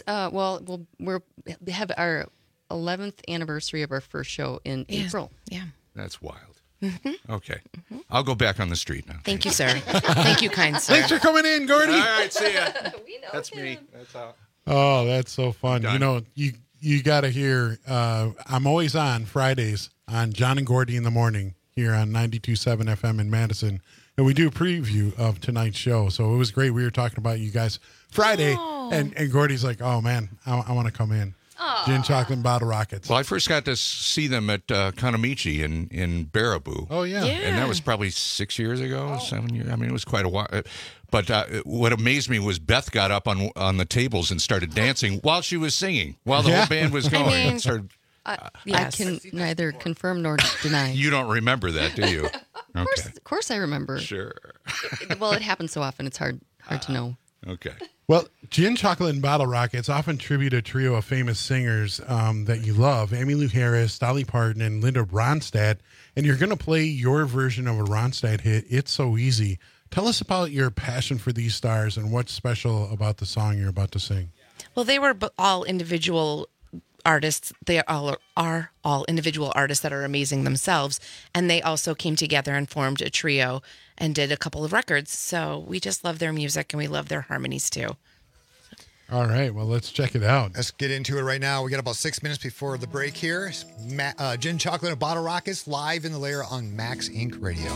we have our 11th anniversary of our first show in April. Yeah. That's wild. Okay. I'll go back on the street now. Thank you, sir. Thank you, kind sir. Thanks for coming in, Gordy. All right, see ya. That's me. That's out. Oh, that's so fun. You know, you got to hear, I'm always on Fridays on John and Gordy in the morning here on 92.7 FM in Madison. And we do a preview of tonight's show. So it was great. We were talking about you guys Friday. And Gordy's like, oh, man, I want to come in. Gin, Chocolate, and Bottle Rockets. Well, I first got to see them at Kanamichi in Baraboo. Oh, yeah. And that was probably 6 years ago, 7 years. I mean, it was quite a while. But what amazed me was Beth got up on the tables and started dancing while she was singing, while the whole band was going. And started, I can neither confirm nor deny. You don't remember that, do you? Of course I remember. Sure. Well, it happens so often, it's hard to know. Okay. Well, Gin, Chocolate, and Bottle Rockets often tribute a trio of famous singers that you love, Emmylou Harris, Dolly Parton, and Linda Ronstadt. And you're going to play your version of a Ronstadt hit, It's So Easy. Tell us about your passion for these stars and what's special about the song you're about to sing. Well, they were all individual artists. They are all individual artists that are amazing themselves. And they also came together and formed a trio and did a couple of records. So we just love their music and we love their harmonies too. All right. Well, let's check it out. Let's get into it right now. We got about 6 minutes before the break here. Gin, Chocolate, and Bottle Rockets live in the lair on Max Inc. Radio.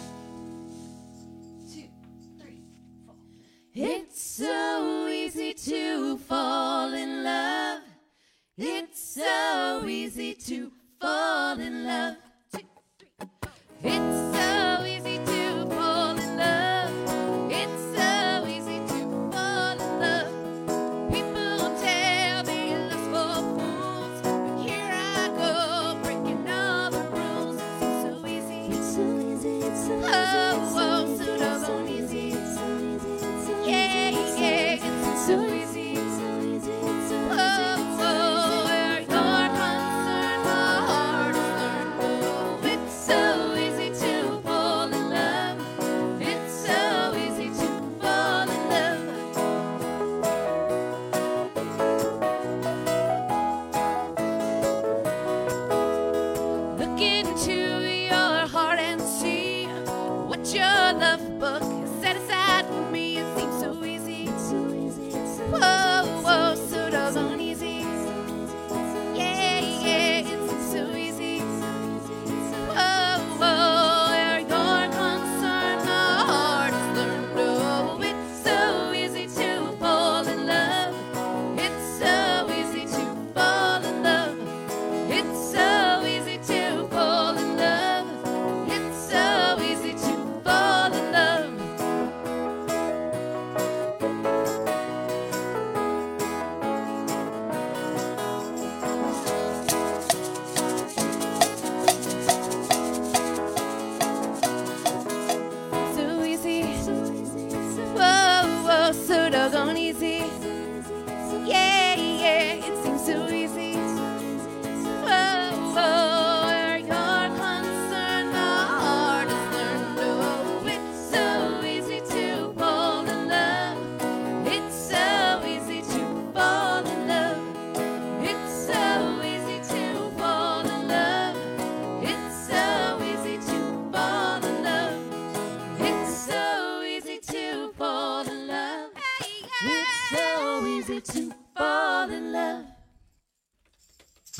It's so easy to fall in love. It's so easy to fall in love. It's so easy to fall in love. It's so easy to fall in love. People tell me love's for fools, but here I go breaking all the rules. It's so easy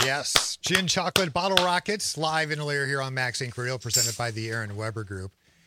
Yes, Gin Chocolate Bottle Rockets live in Elair here on Max Inc. Radio, presented by the Aaron Weber Group.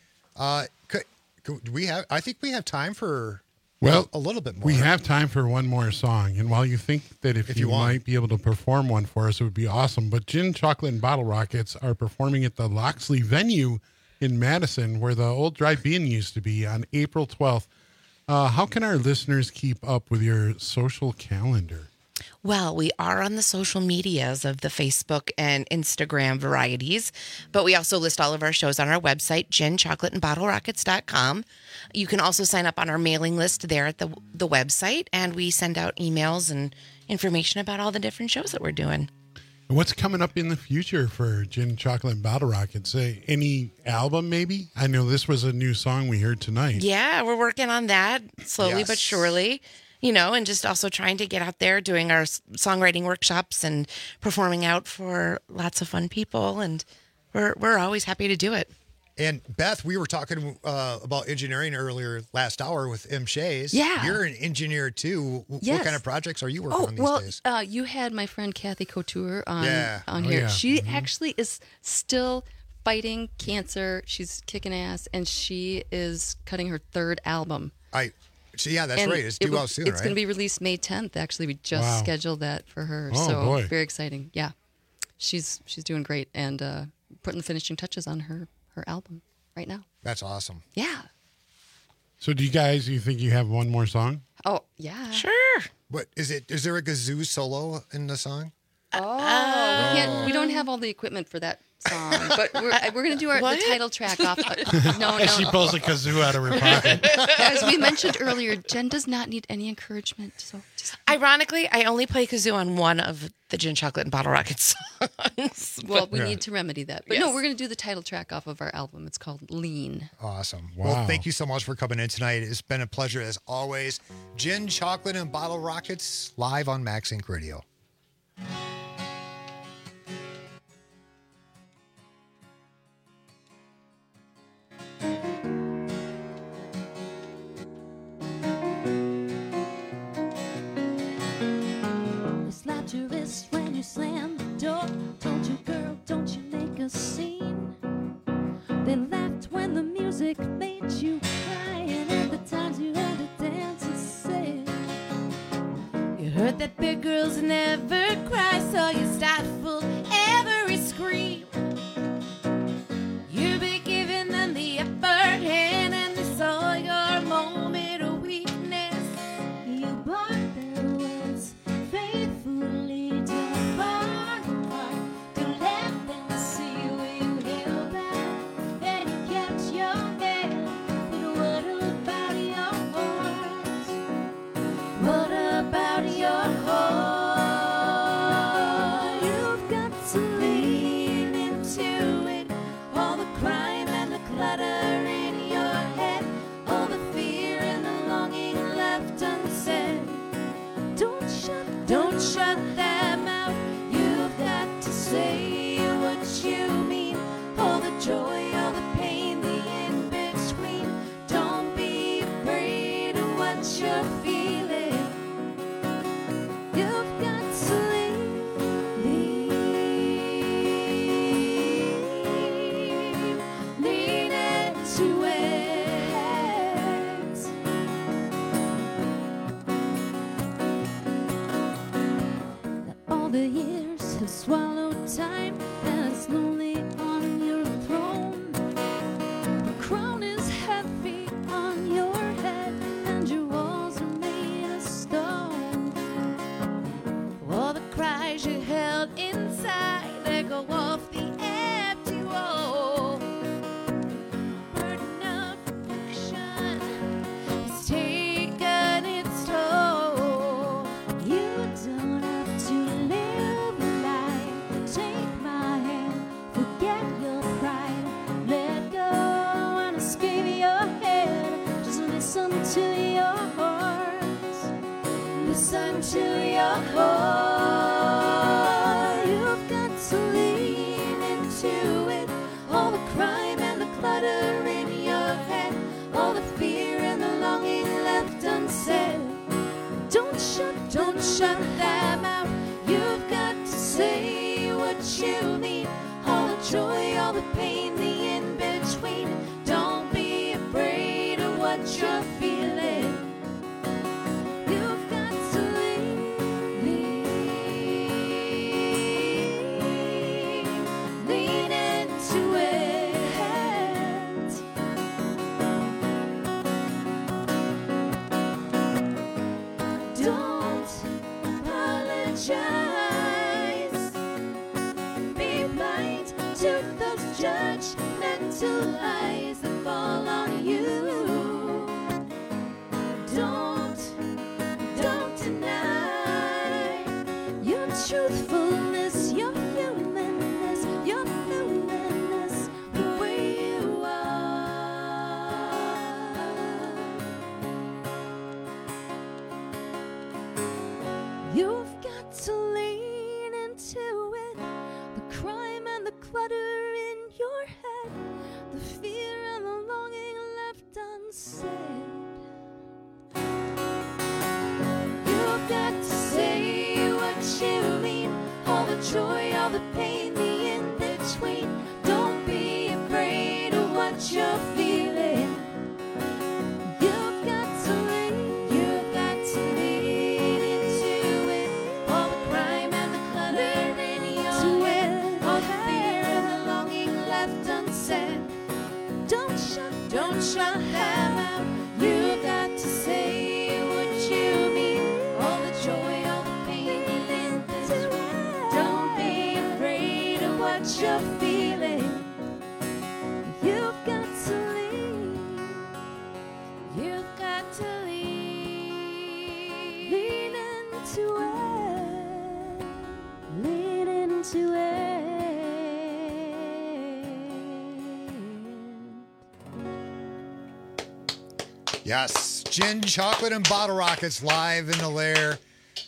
Do we have? I think we have time for a little bit more. We have time for one more song, and while you think that if you might be able to perform one for us, it would be awesome. But Gin Chocolate and Bottle Rockets are performing at the Loxley venue in Madison, where the old drive-in used to be, on April 12th. How can our listeners keep up with your social calendar? Well, we are on the social medias of the Facebook and Instagram varieties, but we also list all of our shows on our website, ginchocolateandbottlerockets.com. You can also sign up on our mailing list there at the website, and we send out emails and information about all the different shows that we're doing. And what's coming up in the future for Gin Chocolate and Bottle Rockets? Any album, maybe? I know this was a new song we heard tonight. Yeah, we're working on that slowly but surely. And just also trying to get out there doing our songwriting workshops and performing out for lots of fun people. And we're always happy to do it. And Beth, we were talking about engineering earlier last hour with M. Shays. Yeah. You're an engineer too. Yes. What kind of projects are you working on these days? You had my friend Kathy Couture on Yeah. here. Yeah. She actually is still fighting cancer. She's kicking ass, and she is cutting her third album. Yeah, that's right. It's due out soon, It's going to be released May 10th. Actually, we just scheduled that for her. Oh, so boy. very exciting. Yeah, she's doing great and putting the finishing touches on her album right now. That's awesome. Yeah. So do you think you have one more song? Oh, yeah. Sure. What is it? Is there a kazoo solo in the song? We don't have all the equipment for that song, but we're going to do the title track off. No. She pulls a kazoo out of her pocket. As we mentioned earlier, Jen does not need any encouragement. So ironically, I only play kazoo on one of the Gin Chocolate and Bottle Rockets songs. Well, we need to remedy that. But no, we're going to do the title track off of our album. It's called Lean. Awesome. Wow. Well, thank you so much for coming in tonight. It's been a pleasure as always. Gin Chocolate and Bottle Rockets live on Max Inc. Radio. Slapped your wrist when you slammed the door. Told you, girl, don't you make a scene. They laughed when the music made you cry, and at the times you had to dance and sing. You heard that big girls never cry, so you stifled every scream. You've been giving them the upper hand, and they saw your moment of weakness. You bought their words faithfully to bar to let them see where you held back, and you kept your head. But what about your heart? What about your heart? You've got to lean into it. All the crime and the clutter in your head, all the fear and the longing left unsaid. Don't shut them out. You've got to say what you mean. All the joy, all the pain, the in-between. Don't be afraid of what you're feeling. You've got to lean into it. All the years have swallowed time, and it's lonely on your throne. The crown is heavy on your head, and your walls are made of stone. All the cries you held inside, they go off the empty wall. Burden of fiction It's taken its toll. You don't have to live a lie. Take my hand, forget your pride. Let go and escape your head. Just listen to your heart. Listen to your heart. You've got to lean into it. All the crime and the clutter in your head, all the fear and the longing left unsaid. Don't shut them out. You've got to say you mean, all the joy, all the pain, the in-between. Don't be afraid of what you're feeling. You've got to lean into it. Don't apologize. Be blind to those judgmental eyes that fall on you. Don't deny your truthfulness, your humanness, your newness, the way you are. You've got to lean into it, the crime and the clutter in your head, the fear and the longing left unsaid. You've got to say what you mean, all the joy, all the pain, the in-between. Don't be afraid of what you're feeling. You've got to lean into it, all the crime and the clutter in your head, all the fear and the longing left unsaid. Don't shut them out. You've got to say what you mean, all the joy, all the pain, the in-between. Don't be afraid of what you're feeling. You've got to lean. You've got to lean into it. Lean into it. Yes, Gin, Chocolate, and Bottle Rockets live in the lair.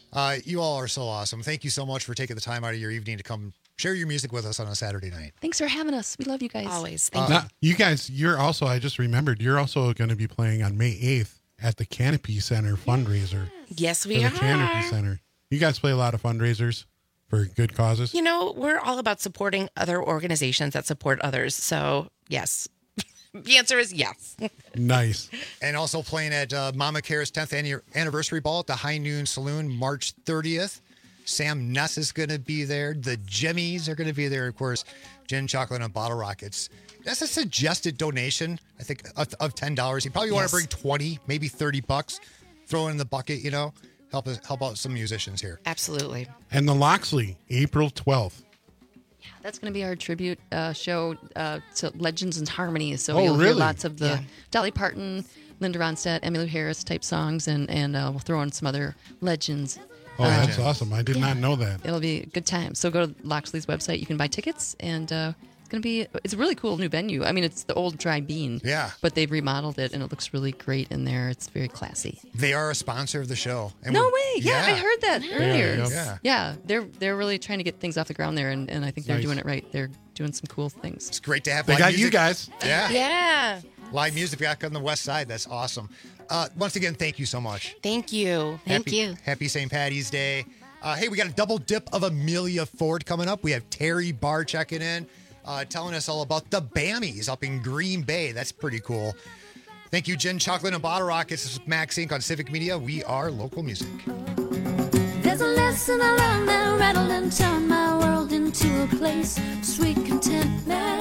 You all are so awesome. Thank you so much for taking the time out of your evening to come share your music with us on a Saturday night. Thanks for having us. We love you guys. Always. Now, you guys, you're also, I just remembered, you're also going to be playing on May 8th at the Canopy Center fundraiser. Yes, For we the are. Canopy Center. You guys play a lot of fundraisers for good causes? You know, we're all about supporting other organizations that support others. So, yes. The answer is yes. Nice. And also playing at Mama Care's 10th anniversary ball at the High Noon Saloon, March 30th. Sam Nuss is going to be there. The Jimmies are going to be there. Of course, Gin, Chocolate, and Bottle Rockets. That's a suggested donation, I think, of $10. You probably want to bring 20, maybe $30. Throw it in the bucket, you know. Help out some musicians here. Absolutely. And the Loxley, April 12th. That's going to be our tribute show to Legends and Harmonies. So Oh, you'll hear really? lots of the Yeah. Dolly Parton, Linda Ronstadt, Emmylou Harris type songs, and we'll throw in some other legends. Oh, that's awesome. I did not know that. It'll be a good time. So go to Loxley's website. You can buy tickets, and it's a really cool new venue. I mean, it's the old Dry Bean. Yeah. But they've remodeled it, and it looks really great in there. It's very classy. They are a sponsor of the show. And No we're- way. Yeah, I heard that earlier. yep. Yeah. Yeah, they're really trying to get things off the ground there, and I think they're Nice. doing it right. They're doing some cool things. It's great to have They live got music. you guys. Yeah. Yeah. Live music back on the west side. That's awesome. Once again, thank you so much. Thank you. Happy St. Patty's Day. Hey, we got a double dip of Amelia Ford coming up. We have Terry Barr checking in, telling us all about the Bammies up in Green Bay. That's pretty cool. Thank you, Gin, Chocolate, and Bottle Rockets. This is Max Inc. on Civic Media. We are local music. There's a lesson I learned that rattled and turned my world into a place of sweet contentment.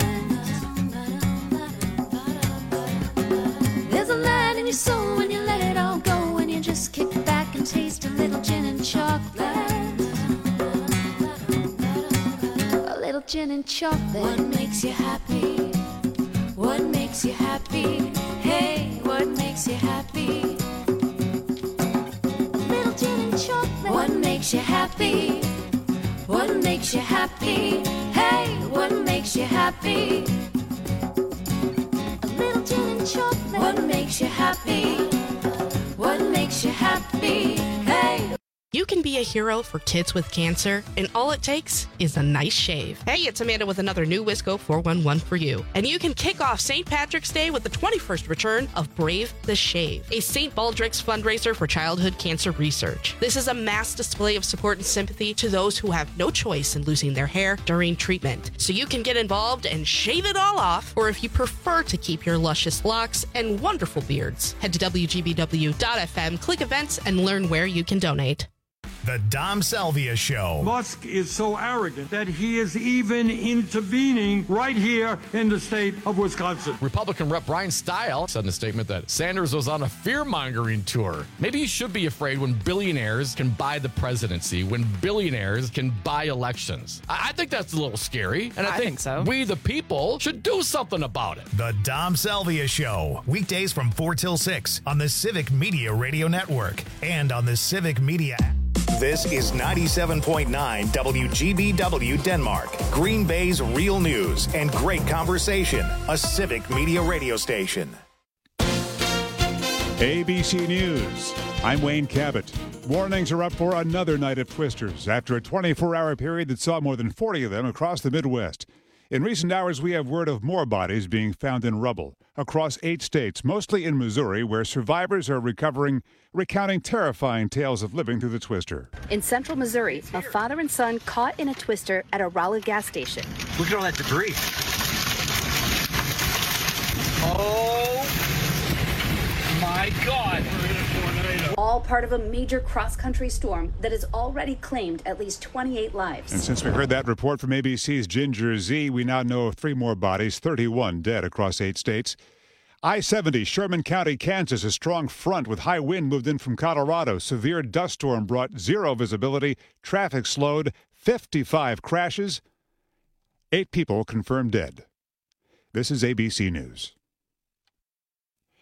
There's a light in your soul when you let it all go, when you just kick back and taste a little gin and chocolate. A little gin and chocolate. What makes you happy? What makes you happy? Hey, what makes you happy? Little gin and chocolate. What makes you happy? What makes you happy? Hey, what makes you happy? A little gin and chocolate. What makes you happy? What makes you happy? Hey. You can be be a hero for kids with cancer, and all it takes is a nice shave. Hey, it's Amanda with another new Wisco 411 for you. And you can kick off St. Patrick's Day with the 21st return of Brave the Shave, a St. Baldrick's fundraiser for childhood cancer research. This is a mass display of support and sympathy to those who have no choice in losing their hair during treatment. So you can get involved and shave it all off, or if you prefer to keep your luscious locks and wonderful beards, head to WGBW.FM, click events, and learn where you can donate. The Dom Salvia Show. Musk is so arrogant that he is even intervening right here in the state of Wisconsin. Republican Rep. Brian Stile said in a statement that Sanders was on a fear-mongering tour. Maybe you should be afraid when billionaires can buy the presidency, when billionaires can buy elections. I think that's a little scary, and I think so. We, the people, should do something about it. The Dom Salvia Show. Weekdays from 4 till 6 on the Civic Media Radio Network and on the Civic Media app. This is 97.9 WGBW Denmark, Green Bay's real news and great conversation, a Civic Media radio station. ABC News. I'm Wayne Cabot. Warnings are up for another night of twisters after a 24-hour period that saw more than 40 of them across the Midwest. In recent hours, we have word of more bodies being found in rubble across 8 states, mostly in Missouri, where survivors are recounting terrifying tales of living through the twister. In central Missouri, a father and son caught in a twister at a Raleigh gas station. Look at all that debris. Oh, my God. All part of a major cross-country storm that has already claimed at least 28 lives. And since we heard that report from ABC's Ginger Z, we now know of 3 more bodies, 31 dead across 8 states. I-70, Sherman County, Kansas, a strong front with high wind moved in from Colorado. Severe dust storm brought 0 visibility. Traffic slowed. 55 crashes. 8 people confirmed dead. This is ABC News.